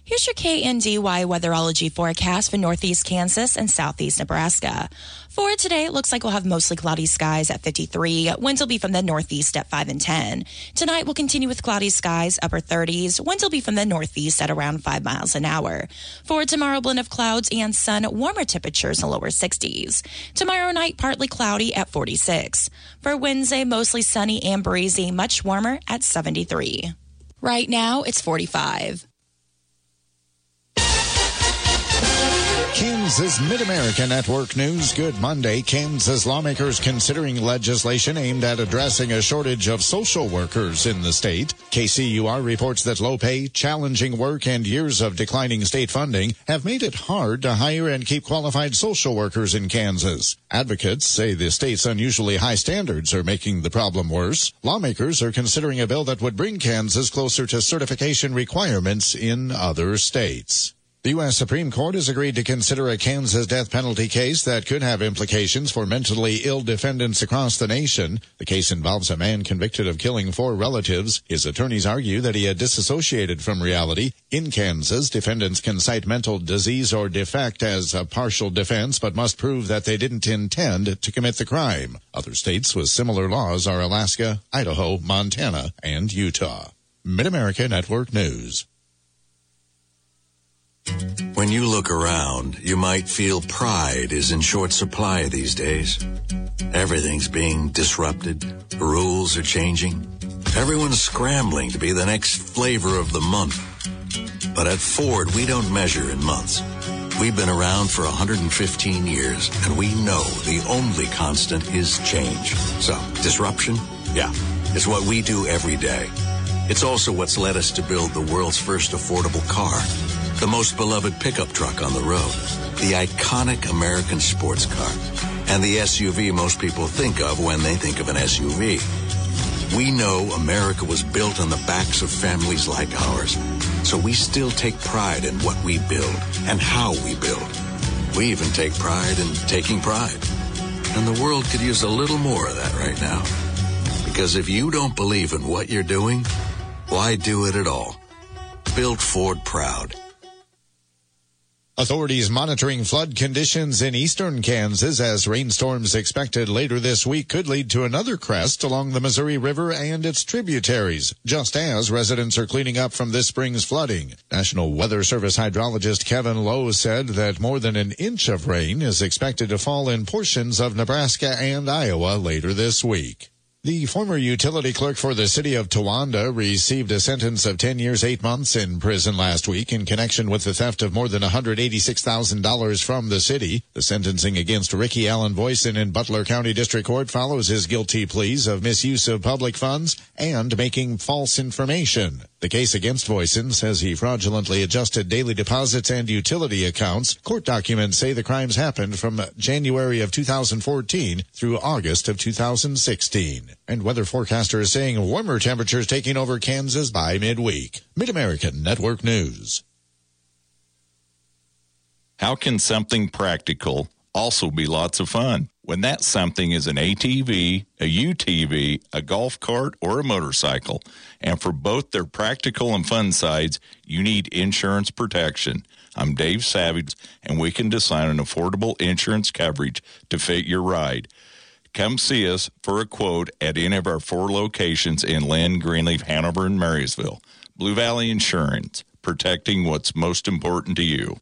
Here's your KNDY weatherology forecast for northeast Kansas and southeast Nebraska. For today, it looks like we'll have mostly cloudy skies at 53. Winds will be from the northeast at 5 and 10. Tonight, we'll continue with cloudy skies, upper 30s. Winds will be from the northeast at around 5 miles an hour. For tomorrow, blend of clouds and sun, warmer temperatures in the lower 60s. Tomorrow night, partly cloudy at 46. For Wednesday, mostly sunny and breezy, much warmer at 73. Right now, it's 45. Kansas Mid-America Network News. Good Monday. Kansas lawmakers considering legislation aimed at addressing a shortage of social workers in the state. KCUR reports that low pay, challenging work, and years of declining state funding have made it hard to hire and keep qualified social workers in Kansas. Advocates say the state's unusually high standards are making the problem worse. Lawmakers are considering a bill that would bring Kansas closer to certification requirements in other states. The U.S. Supreme Court has agreed to consider a Kansas death penalty case that could have implications for mentally ill defendants across the nation. The case involves a man convicted of killing 4 relatives. His attorneys argue that he had disassociated from reality. In Kansas, defendants can cite mental disease or defect as a partial defense, but must prove that they didn't intend to commit the crime. Other states with similar laws are Alaska, Idaho, Montana, and Utah. Mid-America Network News. When you look around, you might feel pride is in short supply these days. Everything's being disrupted. The rules are changing. Everyone's scrambling to be the next flavor of the month. But at Ford, we don't measure in months. We've been around for 115 years, and we know the only constant is change. So, disruption? Yeah, it's what we do every day. It's also what's led us to build the world's first affordable car, the most beloved pickup truck on the road, the iconic American sports car, and the SUV most people think of when they think of an SUV. We know America was built on the backs of families like ours, so we still take pride in what we build and how we build. We even take pride in taking pride. And the world could use a little more of that right now. Because if you don't believe in what you're doing, why do it at all? Build Ford proud. Authorities monitoring flood conditions in eastern Kansas as rainstorms expected later this week could lead to another crest along the Missouri River and its tributaries, just as residents are cleaning up from this spring's flooding. National Weather Service hydrologist Kevin Lowe said that more than an inch of rain is expected to fall in portions of Nebraska and Iowa later this week. The former utility clerk for the city of Towanda received a sentence of 10 years, 8 months in prison last week in connection with the theft of more than $186,000 from the city. The sentencing against Ricky Allen Voisin in Butler County District Court follows his guilty pleas of misuse of public funds and making false information. The case against Voisin says he fraudulently adjusted daily deposits and utility accounts. Court documents say the crimes happened from January of 2014 through August of 2016. And weather forecasters saying warmer temperatures taking over Kansas by midweek. Mid-American Network News. How can something practical also be lots of fun when that something is an ATV, a UTV, a golf cart, or a motorcycle? And for both their practical and fun sides, you need insurance protection. I'm Dave Savage, and we can design an affordable insurance coverage to fit your ride. Come see us for a quote at any of our 4 locations in Lynn, Greenleaf, Hanover, and Marysville. Blue Valley Insurance, protecting what's most important to you.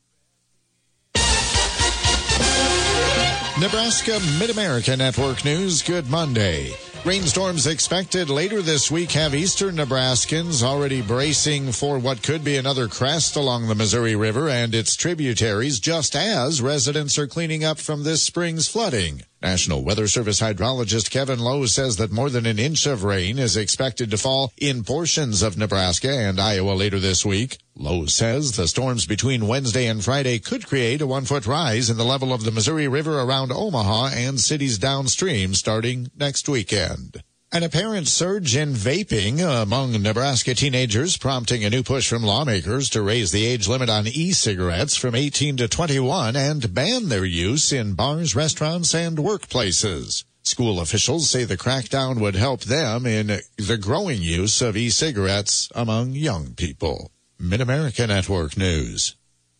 Nebraska Mid-America Network News. Good Monday. Rainstorms expected later this week have eastern Nebraskans already bracing for what could be another crest along the Missouri River and its tributaries, just as residents are cleaning up from this spring's flooding. National Weather Service hydrologist Kevin Lowe says that more than an inch of rain is expected to fall in portions of Nebraska and Iowa later this week. Lowe says the storms between Wednesday and Friday could create a 1-foot rise in the level of the Missouri River around Omaha and cities downstream starting next weekend. An apparent surge in vaping among Nebraska teenagers, prompting a new push from lawmakers to raise the age limit on e-cigarettes from 18 to 21 and ban their use in bars, restaurants, and workplaces. School officials say the crackdown would help them in the growing use of e-cigarettes among young people. Mid-America Network News.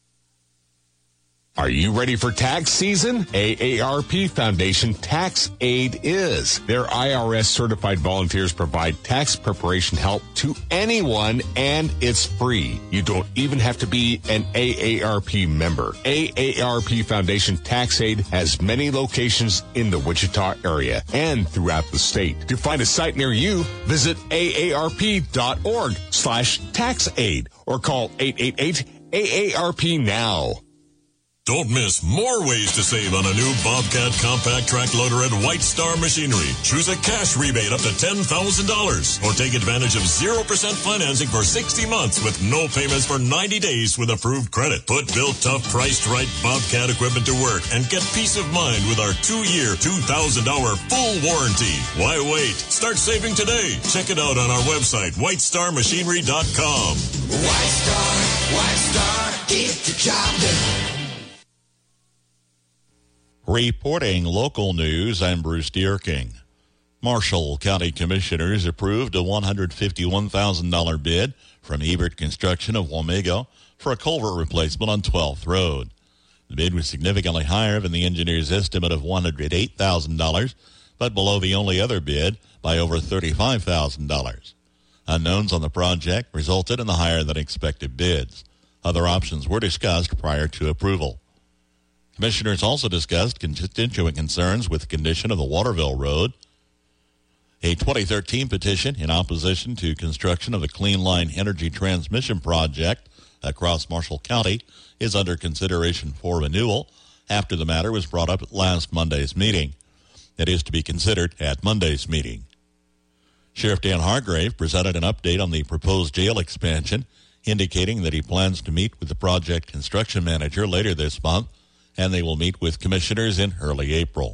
Are you ready for tax season? AARP Foundation Tax Aid is. Their IRS-certified volunteers provide tax preparation help to anyone, and it's free. You don't even have to be an AARP member. AARP Foundation Tax Aid has many locations in the Wichita area and throughout the state. To find a site near you, visit aarp.org/taxaid or call 888-AARP now. Don't miss more ways to save on a new Bobcat compact track loader at White Star Machinery. Choose a cash rebate up to $10,000 or take advantage of 0% financing for 60 months with no payments for 90 days with approved credit. Put built tough, priced right Bobcat equipment to work and get peace of mind with our 2-year, $2,000 full warranty. Why wait? Start saving today. Check it out on our website, whitestarmachinery.com. White Star, get the job done. Reporting local news, I'm Bruce Dierking. Marshall County Commissioners approved a $151,000 bid from Ebert Construction of Wamego for a culvert replacement on 12th Road. The bid was significantly higher than the engineer's estimate of $108,000, but below the only other bid by over $35,000. Unknowns on the project resulted in the higher than expected bids. Other options were discussed prior to approval. Commissioners also discussed constituent concerns with the condition of the Waterville Road. A 2013 petition in opposition to construction of the Clean Line Energy Transmission Project across Marshall County is under consideration for renewal after the matter was brought up at last Monday's meeting. It is to be considered at Monday's meeting. Sheriff Dan Hargrave presented an update on the proposed jail expansion, indicating that he plans to meet with the project construction manager later this month, and they will meet with commissioners in early April.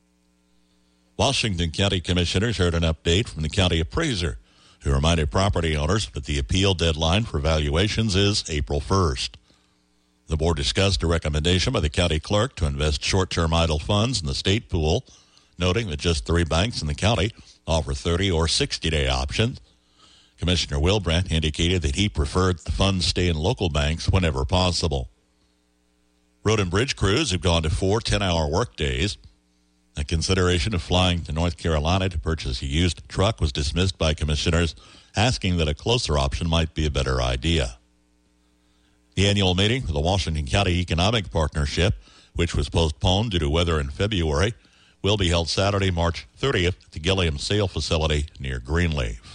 Washington County Commissioners heard an update from the county appraiser, who reminded property owners that the appeal deadline for valuations is April 1st. The board discussed a recommendation by the county clerk to invest short-term idle funds in the state pool, noting that just 3 banks in the county offer 30 or 60-day options. Commissioner Wilbrandt indicated that he preferred the funds stay in local banks whenever possible. Road and bridge crews have gone to 4 10-hour workdays. A consideration of flying to North Carolina to purchase a used truck was dismissed by commissioners, asking that a closer option might be a better idea. The annual meeting for the Washington County Economic Partnership, which was postponed due to weather in February, will be held Saturday, March 30th at the Gilliam Sale Facility near Greenleaf.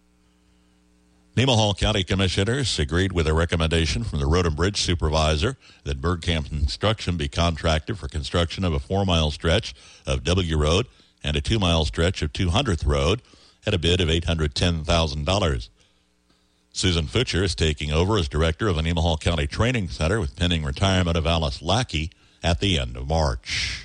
Nemaha County Commissioners agreed with a recommendation from the Road and Bridge Supervisor that Bergkamp Construction be contracted for construction of a 4-mile stretch of W Road and a 2-mile stretch of 200th Road at a bid of $810,000. Susan Futcher is taking over as director of the Nemaha County Training Center with pending retirement of Alice Lackey at the end of March.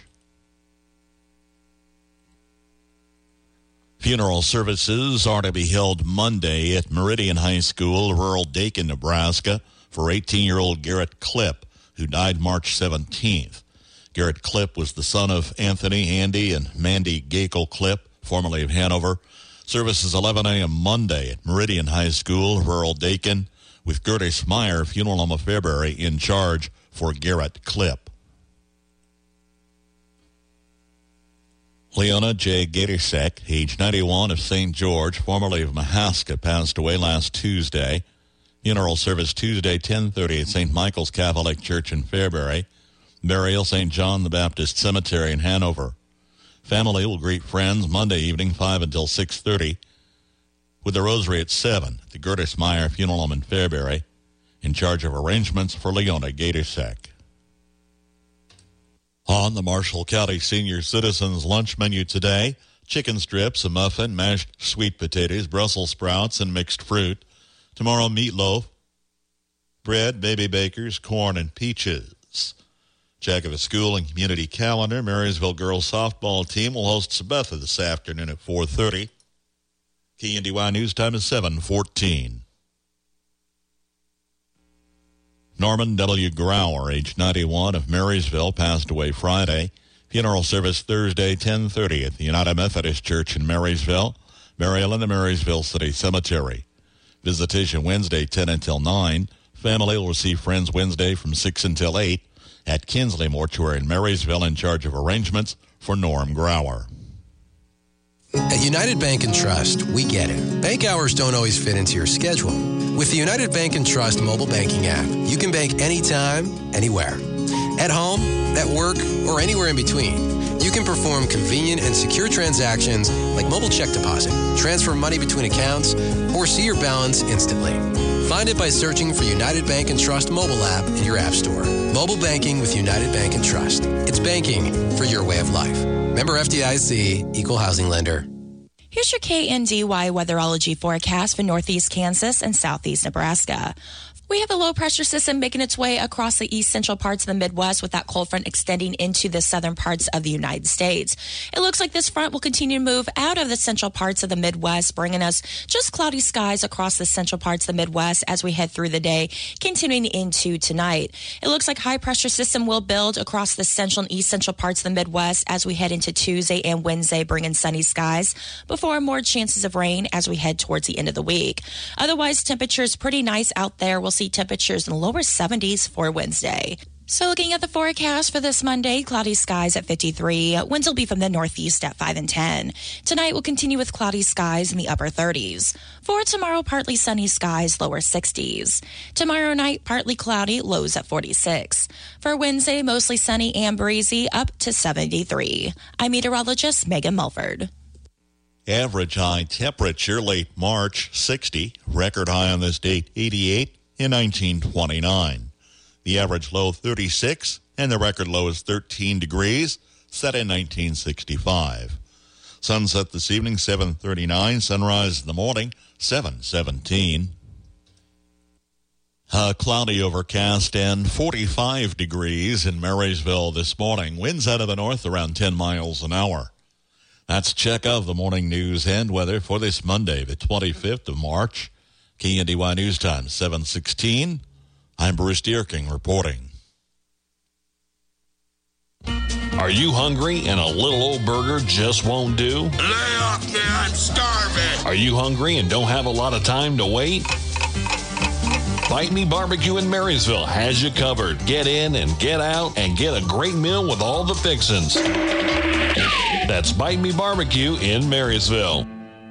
Funeral services are to be held Monday at Meridian High School, rural Dakin, Nebraska, for 18-year-old Garrett Klipp, who died March 17th. Garrett Klipp was the son of Anthony, Andy, and Mandy Gakel Klipp, formerly of Hanover. Services 11 a.m. Monday at Meridian High School, rural Dakin, with Gertis Meyer, Funeral Home of Fairbury, in charge for Garrett Klipp. Leona J. Gatersek, age 91, of St. George, formerly of Mahaska, passed away last Tuesday. Funeral service Tuesday, 10:30 at St. Michael's Catholic Church in Fairbury. Burial, St. John the Baptist Cemetery in Hanover. Family will greet friends Monday evening, 5 until 6:30, with the rosary at 7 at the Gertis Meyer Funeral Home in Fairbury, in charge of arrangements for Leona Gatersek. On the Marshall County Senior Citizens lunch menu today, chicken strips, a muffin, mashed sweet potatoes, Brussels sprouts, and mixed fruit. Tomorrow, meatloaf, bread, baby bakers, corn, and peaches. Check of the school and community calendar. Marysville girls softball team will host Sabetha this afternoon at 4:30. KNDY News Time is 7:14. Norman W. Grauer, age 91, of Marysville, passed away Friday. Funeral service Thursday, 10:30 at the United Methodist Church in Marysville. Burial in the Marysville City Cemetery. Visitation Wednesday, 10 until 9. Family will receive friends Wednesday from 6 until 8 at Kinsley Mortuary in Marysville, in charge of arrangements for Norm Grauer. At United Bank and Trust, we get it. Bank hours don't always fit into your schedule. With the United Bank and Trust mobile banking app, you can bank anytime, anywhere. At home, at work, or anywhere in between. You can perform convenient and secure transactions like mobile check deposit, transfer money between accounts, or see your balance instantly. Find it by searching for United Bank and Trust mobile app in your app store. Mobile banking with United Bank and Trust. It's banking for your way of life. Member FDIC, Equal Housing Lender. Here's your KNDY weatherology forecast for northeast Kansas and southeast Nebraska. We have a low-pressure system making its way across the east central parts of the Midwest with that cold front extending into the southern parts of the United States. It looks like this front will continue to move out of the central parts of the Midwest, bringing us just cloudy skies across the central parts of the Midwest as we head through the day, continuing into tonight. It looks like high-pressure system will build across the central and east central parts of the Midwest as we head into Tuesday and Wednesday, bringing sunny skies before more chances of rain as we head towards the end of the week. Otherwise, temperatures pretty nice out there. We'll see temperatures in the lower 70s for Wednesday. So looking at the forecast for this Monday, cloudy skies at 53. Winds will be from the northeast at 5 and 10. Tonight will continue with cloudy skies in the upper 30s. For tomorrow, partly sunny skies, lower 60s. Tomorrow night, partly cloudy, lows at 46. For Wednesday, mostly sunny and breezy, up to 73. I'm meteorologist Megan Mulford. Average high temperature late March, 60. Record high on this date, 88. In 1929. The average low 36 and the record low is 13 degrees, set in 1965. Sunset this evening 7:39, sunrise in the morning 7:17. Cloudy, overcast, and 45 degrees in Marysville this morning. Winds out of the north around 10 miles an hour. That's a check of the morning news and weather for this Monday, the 25th of March. KNDY News Time, 7:16. I'm Bruce Dierking reporting. Are you hungry and a little old burger just won't do? Lay off me, I'm starving. Are you hungry and don't have a lot of time to wait? Bite Me Barbecue in Marysville has you covered. Get in and get out and get a great meal with all the fixins. That's Bite Me Barbecue in Marysville.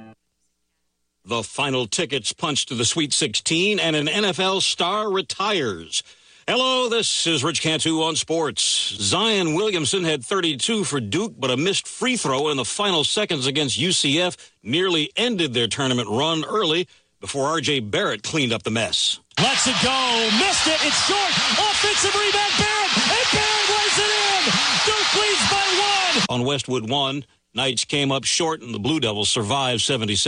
The final tickets punched to the Sweet 16, and an NFL star retires. Hello, this is Rich Cantu on sports. Zion Williamson had 32 for Duke, but a missed free throw in the final seconds against UCF nearly ended their tournament run early before R.J. Barrett cleaned up the mess. Lets it go. Missed it. It's short. Offensive rebound. Barrett. And Barrett lays it in. Duke leads by 1. On Westwood 1, Knights came up short, and the Blue Devils survived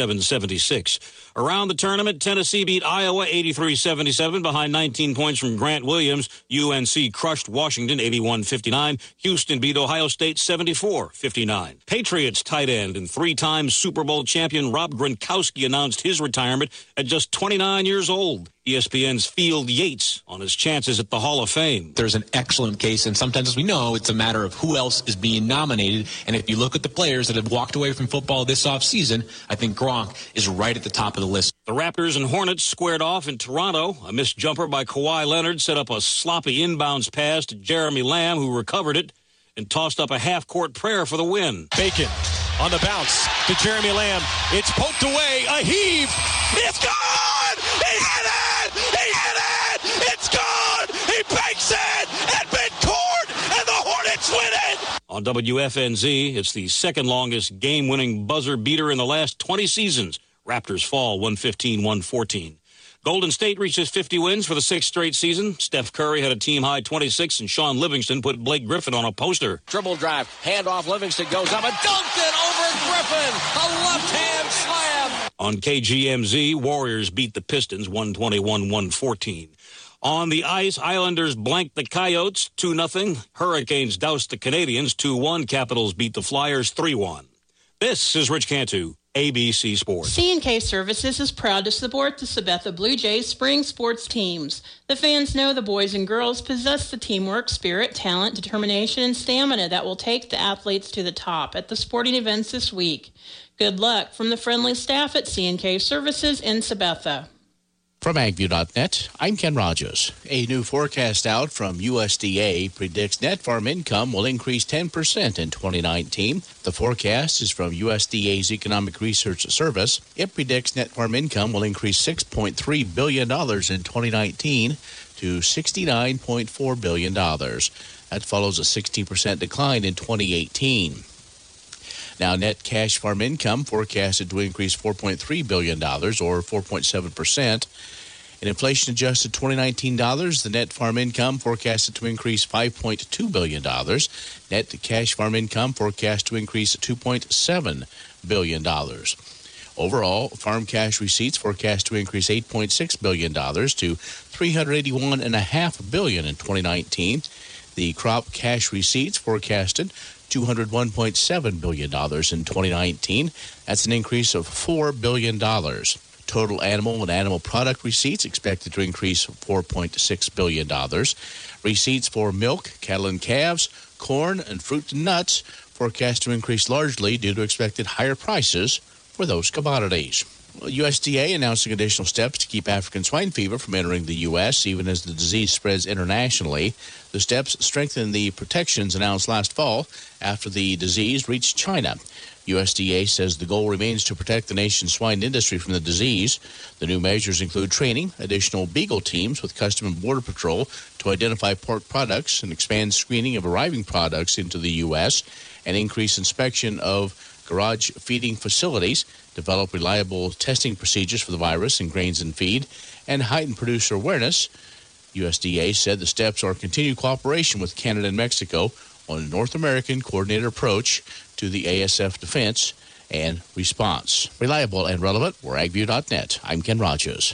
77-76. Around the tournament, Tennessee beat Iowa 83-77 behind 19 points from Grant Williams. UNC crushed Washington 81-59. Houston beat Ohio State 74-59. Patriots tight end and three-time Super Bowl champion Rob Gronkowski announced his retirement at just 29 years old. ESPN's Field Yates on his chances at the Hall of Fame. There's an excellent case, and sometimes, as we know, it's a matter of who else is being nominated. And if you look at the players that have walked away from football this offseason, I think Gronk is right at the top of the list. The Raptors and Hornets squared off in Toronto. A missed jumper by Kawhi Leonard set up a sloppy inbounds pass to Jeremy Lamb, who recovered it and tossed up a half-court prayer for the win. Bacon on the bounce to Jeremy Lamb. It's poked away. A heave. It's gone! He hit it! He hit it! It's gone! He banks it! And midcourt! And the Hornets win it! On WFNZ, it's the second longest game-winning buzzer beater in the last 20 seasons. Raptors fall 115-114. Golden State reaches 50 wins for the sixth straight season. Steph Curry had a team-high 26, and Sean Livingston put Blake Griffin on a poster. Dribble drive, handoff, Livingston goes up and dunked it over Griffin. A left-hand slam. On KGMZ, Warriors beat the Pistons 121-114. On the ice, Islanders blanked the Coyotes 2-0. Hurricanes doused the Canadians 2-1. Capitals beat the Flyers 3-1. This is Rich Cantu, ABC Sports. C&K Services is proud to support the Sabetha Blue Jays spring sports teams. The fans know the boys and girls possess the teamwork, spirit, talent, determination, and stamina that will take the athletes to the top at the sporting events this week. Good luck from the friendly staff at C&K Services in Sabetha. From agview.net, I'm Ken Rogers. A new forecast out from USDA predicts net farm income will increase 10% in 2019. The forecast is from USDA's Economic Research Service. It predicts net farm income will increase $6.3 billion in 2019 to $69.4 billion. That follows a 16% decline in 2018. Now, net cash farm income forecasted to increase $4.3 billion, or 4.7%. In inflation-adjusted 2019 dollars, the net farm income forecasted to increase $5.2 billion. Net cash farm income forecast to increase $2.7 billion. Overall, farm cash receipts forecast to increase $8.6 billion to $381.5 billion in 2019. The crop cash receipts forecasted $201.7 billion in 2019. That's an increase of $4 billion. Total animal and animal product receipts expected to increase $4.6 billion. Receipts for milk, cattle and calves, corn, and fruit and nuts forecast to increase largely due to expected higher prices for those commodities. USDA announcing additional steps to keep African swine fever from entering the U.S., even as the disease spreads internationally. The steps strengthen the protections announced last fall after the disease reached China. USDA says the goal remains to protect the nation's swine industry from the disease. The new measures include training additional beagle teams with Customs and Border Patrol to identify pork products and expand screening of arriving products into the U.S., and increase inspection of garage feeding facilities, develop reliable testing procedures for the virus in grains and feed, and heighten producer awareness. USDA said the steps are continued cooperation with Canada and Mexico on a North American coordinated approach to the ASF defense and response. Reliable and relevant, we're agview.net. I'm Ken Rogers.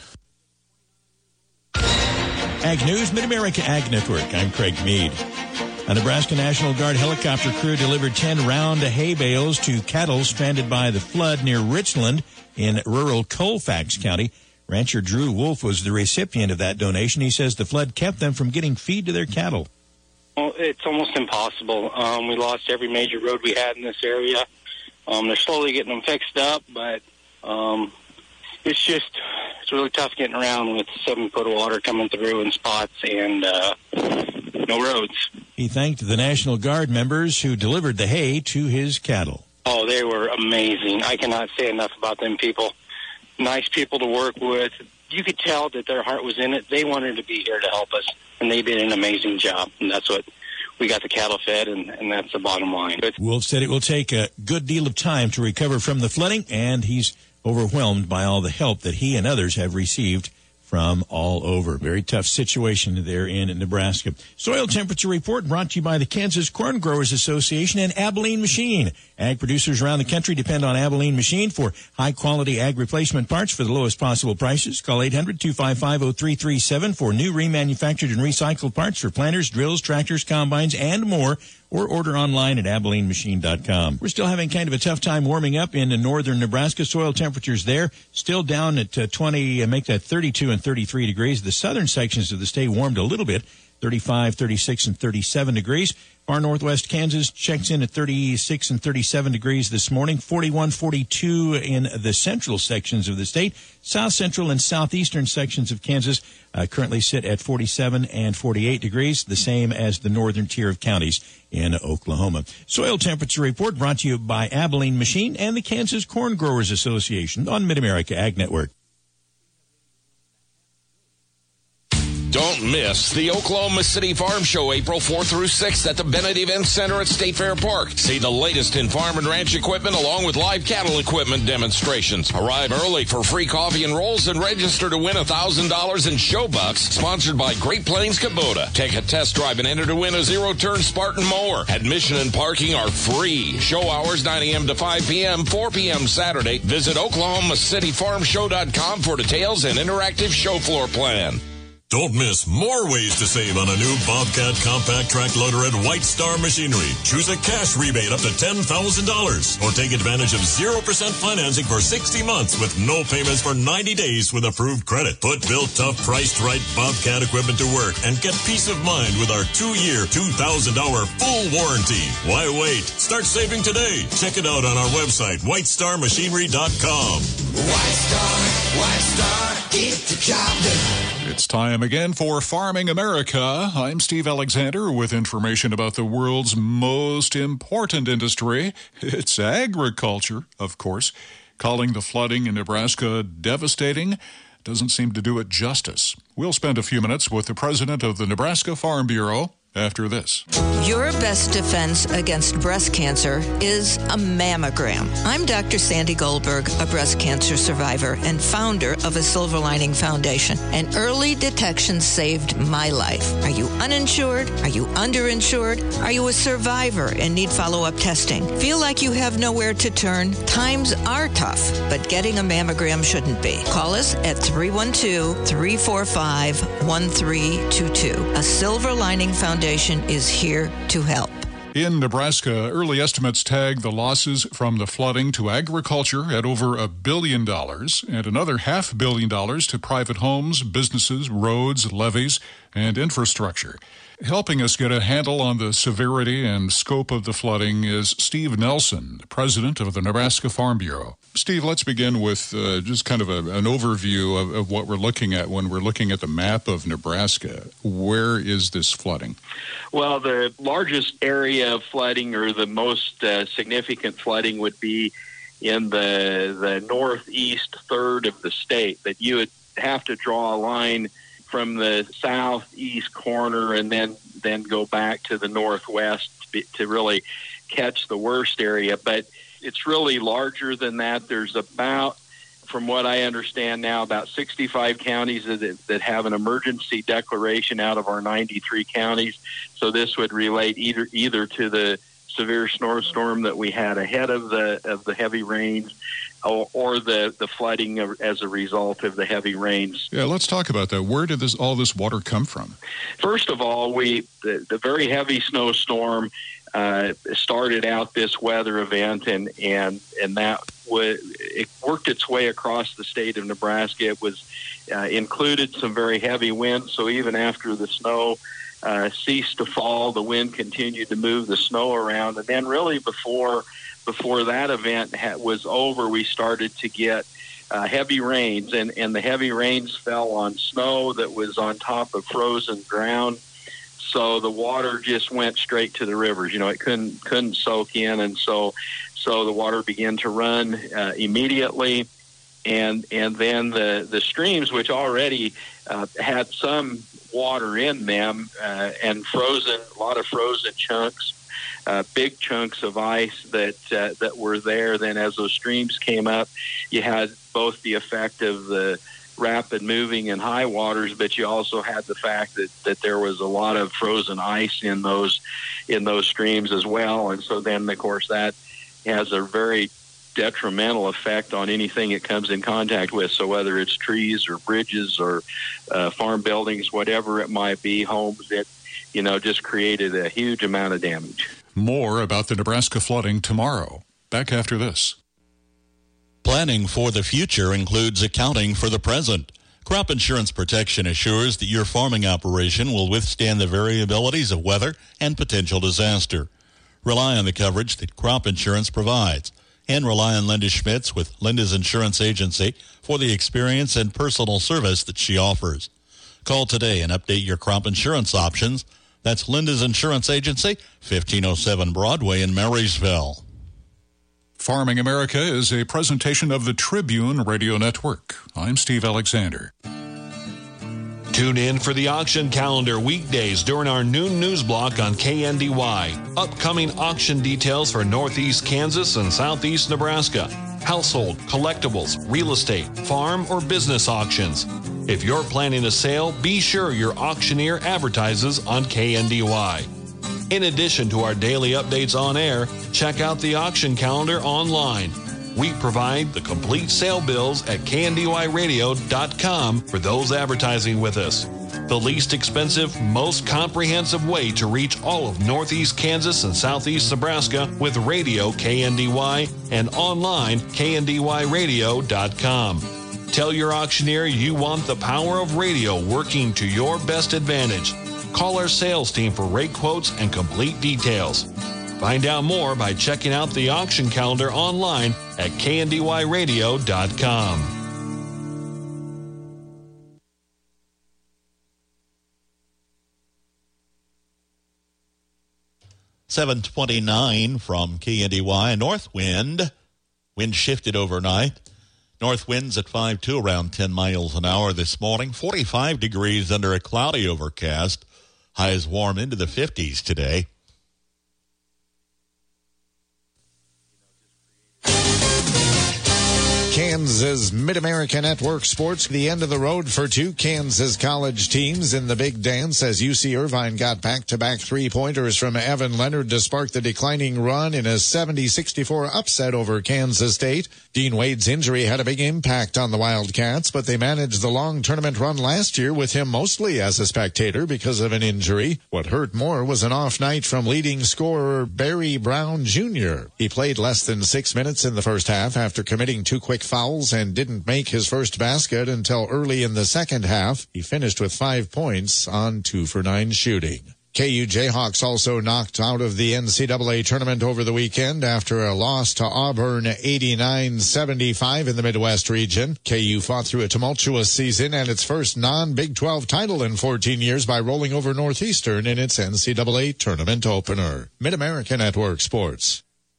Ag News, Mid-America Ag Network. I'm Craig Meade. A Nebraska National Guard helicopter crew delivered 10 round hay bales to cattle stranded by the flood near Richland in rural Colfax County. Rancher Drew Wolf was the recipient of that donation. He says the flood kept them from getting feed to their cattle. Well, it's almost impossible. We lost every major road we had in this area. They're slowly getting them fixed up, but it's really tough getting around with 7 foot of water coming through in spots and no roads. He thanked the National Guard members who delivered the hay to his cattle. Oh, they were amazing. I cannot say enough about them people. Nice people to work with. You could tell that their heart was in it. They wanted to be here to help us, and they did an amazing job. And that's what we got the cattle fed, and that's the bottom line. Wolf said it will take a good deal of time to recover from the flooding, and he's overwhelmed by all the help that he and others have received from all over. Very tough situation there in Nebraska. Soil temperature report brought to you by the Kansas Corn Growers Association and Abilene Machine. Ag producers around the country depend on Abilene Machine for high-quality ag replacement parts for the lowest possible prices. Call 800-255-0337 for new remanufactured and recycled parts for planters, drills, tractors, combines, and more, or order online at AbileneMachine.com. We're still having kind of a tough time warming up in northern Nebraska. Soil temperatures there still down at 20, make that 32 and 33 degrees. The southern sections of the state warmed a little bit, 35, 36, and 37 degrees. Far northwest Kansas checks in at 36 and 37 degrees this morning, 41, 42 in the central sections of the state. South central and southeastern sections of Kansas currently sit at 47 and 48 degrees, the same as the northern tier of counties in Oklahoma. Soil temperature report brought to you by Abilene Machine and the Kansas Corn Growers Association on Mid-America Ag Network. Don't miss the Oklahoma City Farm Show April 4th through 6th at the Bennett Event Center at State Fair Park. See the latest in farm and ranch equipment along with live cattle equipment demonstrations. Arrive early for free coffee and rolls and register to win $1,000 in show bucks, sponsored by Great Plains Kubota. Take a test drive and enter to win a zero-turn Spartan mower. Admission and parking are free. Show hours 9 a.m. to 5 p.m., 4 p.m. Saturday. Visit OklahomaCityFarmShow.com for details and interactive show floor plan. Don't miss more ways to save on a new Bobcat compact track loader at White Star Machinery. Choose a cash rebate up to $10,000 or take advantage of 0% financing for 60 months with no payments for 90 days with approved credit. Put built tough priced right Bobcat equipment to work and get peace of mind with our 2-year, $2,000 full warranty. Why wait? Start saving today. Check it out on our website, whitestarmachinery.com. White Star White Star, get the job done. It's time again for Farming America. I'm Steve Alexander with information about the world's most important industry. It's agriculture, of course. Calling the flooding in Nebraska devastating doesn't seem to do it justice. We'll spend a few minutes with the president of the Nebraska Farm Bureau after this. Your best defense against breast cancer is a mammogram. I'm Dr. Sandy Goldberg, a breast cancer survivor and founder of a Silver Lining Foundation. And early detection saved my life. Are you uninsured? Are you underinsured? Are you a survivor and need follow-up testing? Feel like you have nowhere to turn? Times are tough, but getting a mammogram shouldn't be. Call us at 312-345-1322. A Silver Lining Foundation is here to help. In Nebraska, early estimates tag the losses from the flooding to agriculture at over $1 billion and another $500 million to private homes, businesses, roads, levees, and infrastructure. Helping us get a handle on the severity and scope of the flooding is Steve Nelson, president of the Nebraska Farm Bureau. Steve, let's begin with just kind of an overview of what we're looking at when we're looking at the map of Nebraska. Where is this flooding? Well, the largest area of flooding, or the most significant flooding, would be in the northeast third of the state. That you would have to draw a line from the southeast corner and then go back to the northwest to really catch the worst area. But it's really larger than that. There's about, from what I understand now, about 65 counties that have an emergency declaration out of our 93 counties. So this would relate either to the severe snowstorm that we had ahead of the heavy rains, or the flooding as a result of the heavy rains. Yeah, let's talk about that. Where did all this water come from? First of all, the very heavy snowstorm started out this weather event, and that it worked its way across the state of Nebraska. It was included some very heavy winds, so even after the snow ceased to fall, the wind continued to move the snow around, and then really before that event was over, we started to get heavy rains, and the heavy rains fell on snow that was on top of frozen ground. So the water just went straight to the rivers. You know, it couldn't soak in, and so the water began to run immediately, and then the streams, which already had some water in them, and a lot of frozen chunks. Big chunks of ice that were there. Then as those streams came up, you had both the effect of the rapid moving and high waters, but you also had the fact that there was a lot of frozen ice in those streams as well. And so then, of course, that has a very detrimental effect on anything it comes in contact with. So whether it's trees or bridges or farm buildings, whatever it might be, homes, it just created a huge amount of damage. More about the Nebraska flooding tomorrow. Back after this. Planning for the future includes accounting for the present. Crop Insurance Protection assures that your farming operation will withstand the variabilities of weather and potential disaster. Rely on the coverage that crop insurance provides, and rely on Linda Schmitz with Linda's Insurance Agency for the experience and personal service that she offers. Call today and update your crop insurance options. That's Linda's Insurance Agency, 1507 Broadway in Marysville. Farming America is a presentation of the Tribune Radio Network. I'm Steve Alexander. Tune in for the auction calendar weekdays during our noon news block on KNDY. Upcoming auction details for Northeast Kansas and Southeast Nebraska. Household, collectibles, real estate, farm, or business auctions. If you're planning a sale, be sure your auctioneer advertises on KNDY. In addition to our daily updates on air, check out the auction calendar online. We provide the complete sale bills at kndyradio.com for those advertising with us. The least expensive, most comprehensive way to reach all of Northeast Kansas and Southeast Nebraska with radio KNDY and online kndyradio.com. Tell your auctioneer you want the power of radio working to your best advantage. Call our sales team for rate quotes and complete details. Find out more by checking out the auction calendar online at kndyradio.com. 729 from KNDY. North wind. Wind shifted overnight. North winds at 5-2 around 10 miles an hour this morning. 45 degrees under a cloudy overcast. Highs warm into the 50s today. Kansas Mid-America Network Sports, the end of the road for two Kansas college teams in the big dance as UC Irvine got back-to-back three-pointers from Evan Leonard to spark the declining run in a 70-64 upset over Kansas State. Dean Wade's injury had a big impact on the Wildcats, but they managed the long tournament run last year with him mostly as a spectator because of an injury. What hurt more was an off night from leading scorer Barry Brown Jr. He played less than 6 minutes in the first half after committing two quick fouls and didn't make his first basket until early in the second half. He finished with 5 points on 2 for 9 shooting. KU Jayhawks also knocked out of the NCAA tournament over the weekend after a loss to Auburn 89-75 in the Midwest region. KU fought through a tumultuous season and its first non-Big 12 title in 14 years by rolling over Northeastern in its NCAA tournament opener. Mid-America Network Sports.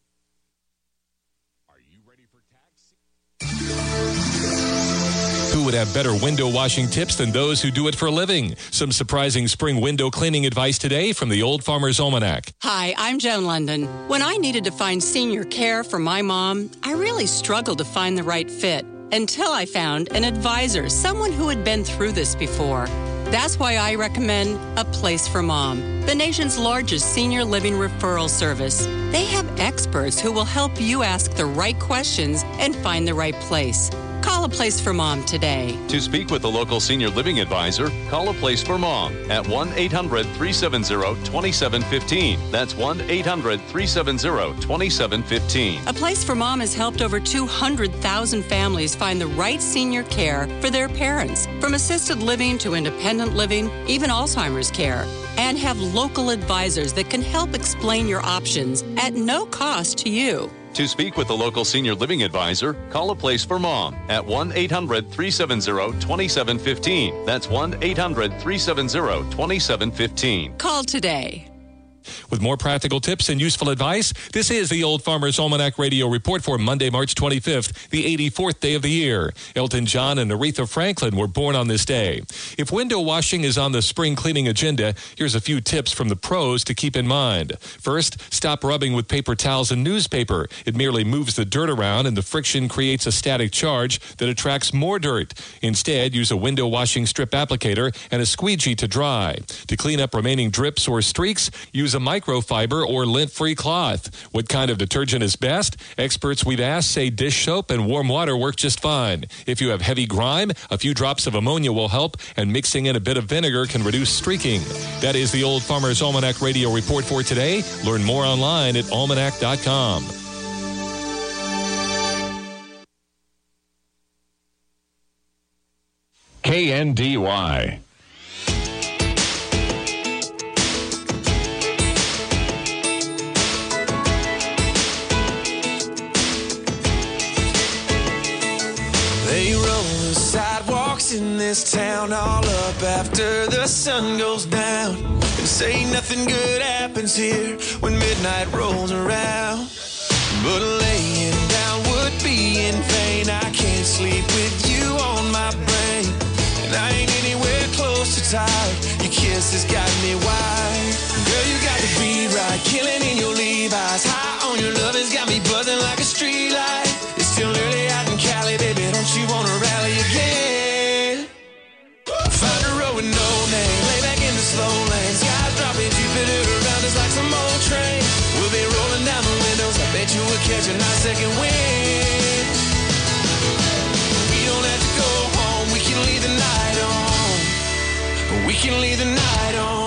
Who would have better window washing tips than those who do it for a living? Some surprising spring window cleaning advice today from the Old Farmer's Almanac. Hi, I'm Joan London. When I needed to find senior care for my mom, I really struggled to find the right fit until I found an advisor, someone who had been through this before. That's why I recommend A Place for Mom, the nation's largest senior living referral service. They have experts who will help you ask the right questions and find the right place. Call A Place for Mom today. To speak with a local senior living advisor, call A Place for Mom at 1-800-370-2715. That's 1-800-370-2715. A Place for Mom has helped over 200,000 families find the right senior care for their parents, from assisted living to independent living, even Alzheimer's care, and have local advisors that can help explain your options at no cost to you. To speak with a local senior living advisor, call A Place for Mom at 1-800-370-2715. That's 1-800-370-2715. Call today. With more practical tips and useful advice, this is the Old Farmer's Almanac Radio Report for Monday, March 25th, the 84th day of the year. Elton John and Aretha Franklin were born on this day. If window washing is on the spring cleaning agenda, here's a few tips from the pros to keep in mind. First, stop rubbing with paper towels and newspaper. It merely moves the dirt around and the friction creates a static charge that attracts more dirt. Instead, use a window washing strip applicator and a squeegee to dry. To clean up remaining drips or streaks, use a microfiber or lint-free cloth. What kind of detergent is best? Experts we've asked say dish soap and warm water work just fine. If you have heavy grime, a few drops of ammonia will help, and mixing in a bit of vinegar can reduce streaking. That is the Old Farmer's Almanac Radio Report for today. Learn more online at almanac.com. KNDY. They roll the sidewalks in this town all up after the sun goes down, and say nothing good happens here when midnight rolls around. But laying down would be in vain. I can't sleep with you on my brain, and I ain't anywhere close to tired. Your kiss has got me wired. Girl, you got the beat right, killing in your Levi's. High on your love has got me buzzing like a street light. It's still early out in Cali, baby, don't you wanna rally again? Find a road with no name, lay back in the slow lane. Skies dropping, Jupiter around us like some old train. We'll be rolling down the windows, I bet you we'll catch a nice second wind. We don't have to go home, we can leave the night on. We can leave the night on.